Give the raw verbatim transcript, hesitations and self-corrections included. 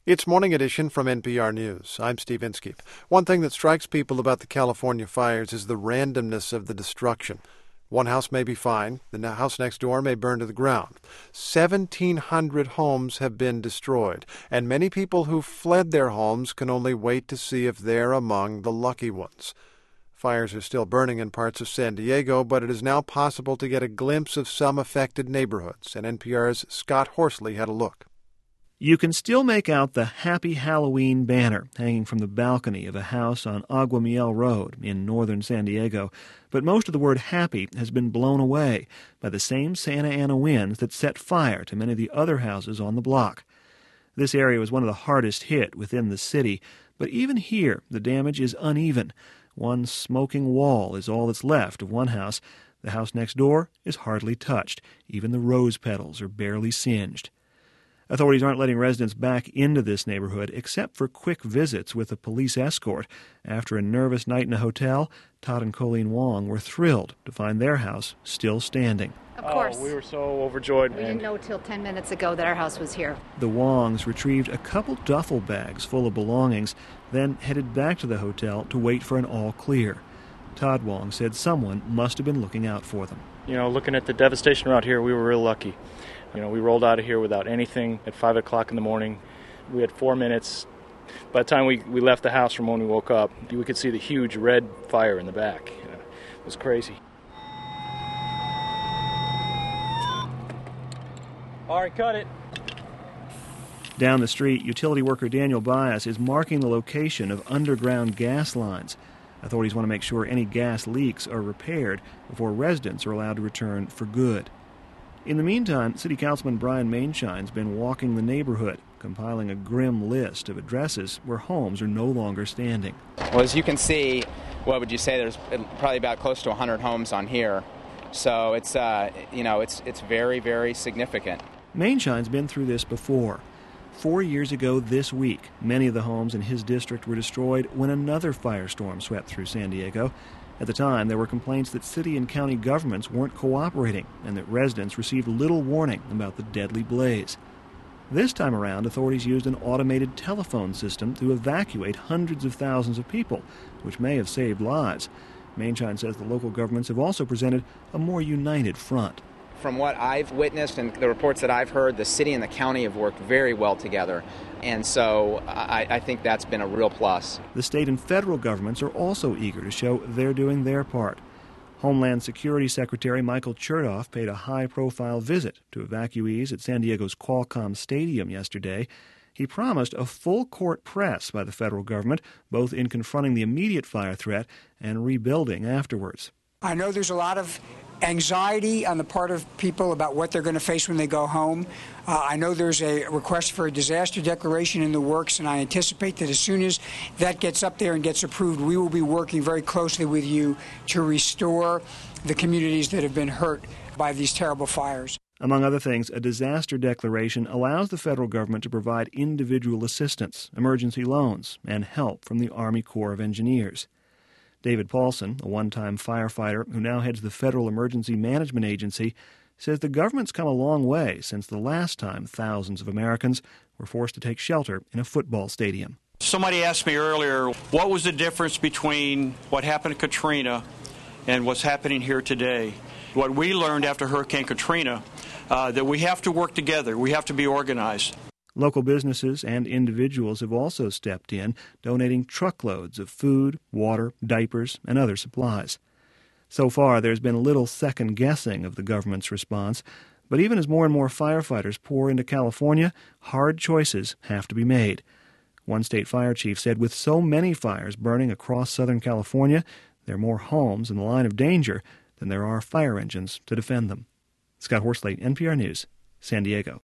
It's Morning Edition from N P R News. I'm Steve Inskeep. One thing that strikes people about the California fires is the randomness of the destruction. One house may be fine. The house next door may burn to the ground. seventeen hundred homes have been destroyed, and many people who fled their homes can only wait to see if they're among the lucky ones. Fires are still burning in parts of San Diego, but it is now possible to get a glimpse of some affected neighborhoods, and N P R's Scott Horsley had a look. You can still make out the Happy Halloween banner hanging from the balcony of a house on Aguamiel Road in northern San Diego, but most of the word happy has been blown away by the same Santa Ana winds that set fire to many of the other houses on the block. This area was one of the hardest hit within the city, but even here the damage is uneven. One smoking wall is all that's left of one house. The house next door is hardly touched. Even the rose petals are barely singed. Authorities aren't letting residents back into this neighborhood except for quick visits with a police escort. After a nervous night in a hotel, Todd and Colleen Wong were thrilled to find their house still standing. Of course. Oh, we were so overjoyed. We didn't know till ten minutes ago that our house was here. The Wongs retrieved a couple duffel bags full of belongings, then headed back to the hotel to wait for an all clear. Todd Wong said someone must have been looking out for them. You know, looking at the devastation around here, we were real lucky. You know, we rolled out of here without anything at five o'clock in the morning. We had four minutes. By the time we, we left the house from when we woke up, we could see the huge red fire in the back. You know, it was crazy. All right, cut it. Down the street, utility worker Daniel Bias is marking the location of underground gas lines. Authorities want to make sure any gas leaks are repaired before residents are allowed to return for good. In the meantime, City Councilman Brian Mainshine's been walking the neighborhood, compiling a grim list of addresses where homes are no longer standing. Well, as you can see, what would you say, there's probably about close to one hundred homes on here. So it's, uh, you know, it's it's very, very significant. Mainshine's been through this before. Four years ago this week, many of the homes in his district were destroyed when another firestorm swept through San Diego. At the time, there were complaints that city and county governments weren't cooperating and that residents received little warning about the deadly blaze. This time around, authorities used an automated telephone system to evacuate hundreds of thousands of people, which may have saved lives. Mainshine says the local governments have also presented a more united front. From what I've witnessed and the reports that I've heard, the city and the county have worked very well together. And so I, I think that's been a real plus. The state and federal governments are also eager to show they're doing their part. Homeland Security Secretary Michael Chertoff paid a high-profile visit to evacuees at San Diego's Qualcomm Stadium yesterday. He promised a full-court press by the federal government, both in confronting the immediate fire threat and rebuilding afterwards. I know there's a lot of anxiety on the part of people about what they're going to face when they go home. Uh, I know there's a request for a disaster declaration in the works, and I anticipate that as soon as that gets up there and gets approved, we will be working very closely with you to restore the communities that have been hurt by these terrible fires. Among other things, a disaster declaration allows the federal government to provide individual assistance, emergency loans, and help from the Army Corps of Engineers. David Paulson, a one-time firefighter who now heads the Federal Emergency Management Agency, says the government's come a long way since the last time thousands of Americans were forced to take shelter in a football stadium. Somebody asked me earlier, what was the difference between what happened to Katrina and what's happening here today? What we learned after Hurricane Katrina, uh, that we have to work together, we have to be organized. Local businesses and individuals have also stepped in, donating truckloads of food, water, diapers, and other supplies. So far, there's been little second-guessing of the government's response, but even as more and more firefighters pour into California, hard choices have to be made. One state fire chief said with so many fires burning across Southern California, there are more homes in the line of danger than there are fire engines to defend them. Scott Horsley, N P R News, San Diego.